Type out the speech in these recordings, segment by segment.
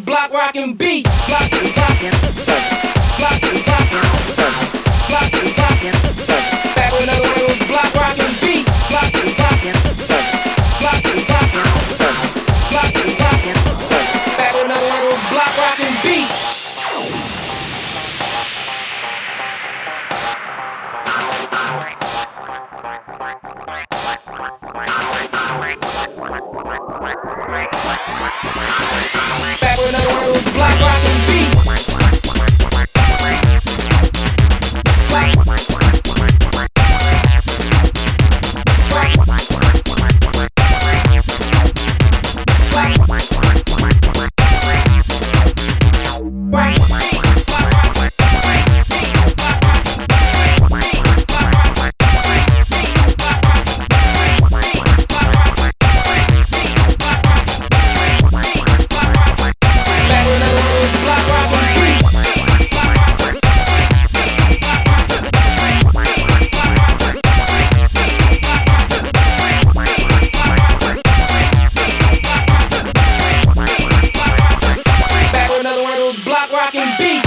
block rockin' beat. Block rockin', block rockin', block rockin'. Back with another one of those block rockin' beat. Block rockin', block rockin', block rockin'. Back with another one of those block rockin' beat. Back with another one of those block rockin' beats. Block rockin' beat.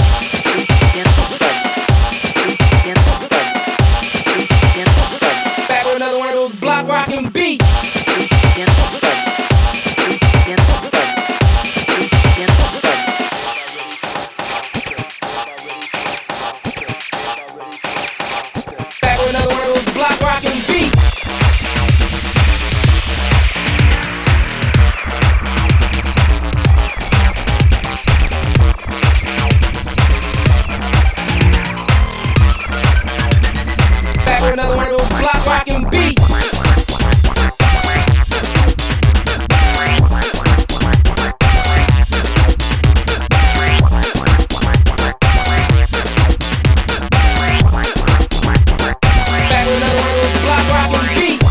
Back with another one of those block rockin' beats. Back with another one of those block rockin' beats. Another one of those block rockin' beats. Back with another one of those block rockin' beats.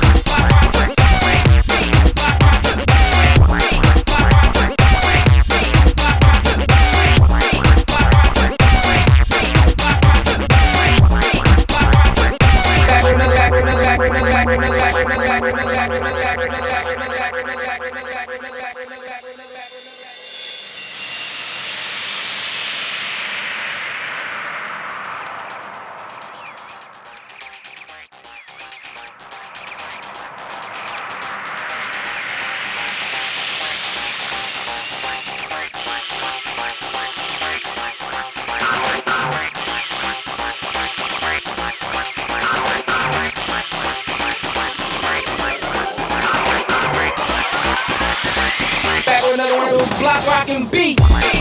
Another one of those block rockin' beats.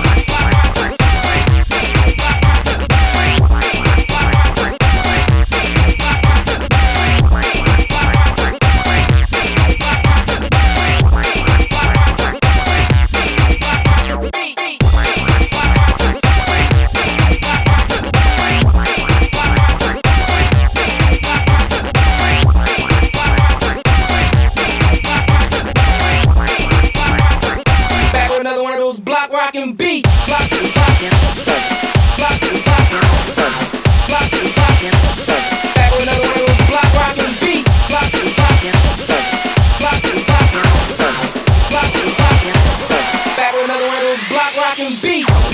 Block rockin' beat. Block rockin', block rockin', block rockin'. Back with another one of those block rockin' beats. Block rockin', block rockin', block rockin'. Back with another one of those block rockin' beats.